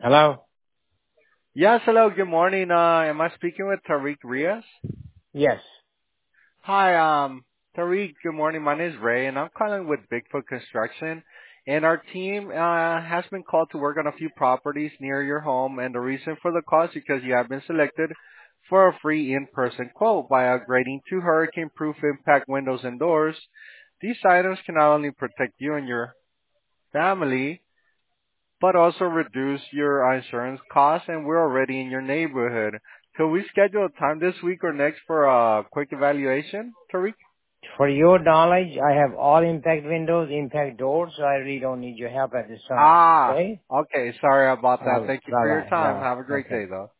Hello? Yes, hello, good morning. Am I speaking with Tariq Rios? Yes. Hi, Tariq, good morning. My name is Ray, and I'm calling with Bigfoot Construction. And our team has been called to work on a few properties near your home, and the reason for the call is because you have been selected for a free in-person quote by upgrading to hurricane-proof impact windows and doors. These items can not only protect you and your family, but also reduce your insurance costs, and we're already in your neighborhood. Could we schedule a time this week or next for a quick evaluation, Tariq? For your knowledge, I have all impact windows, impact doors, so I really don't need your help at this time. Ah, Okay? okay. Sorry about that. Bye Thank you for your bye. time. Bye. Have a great Okay. day, though.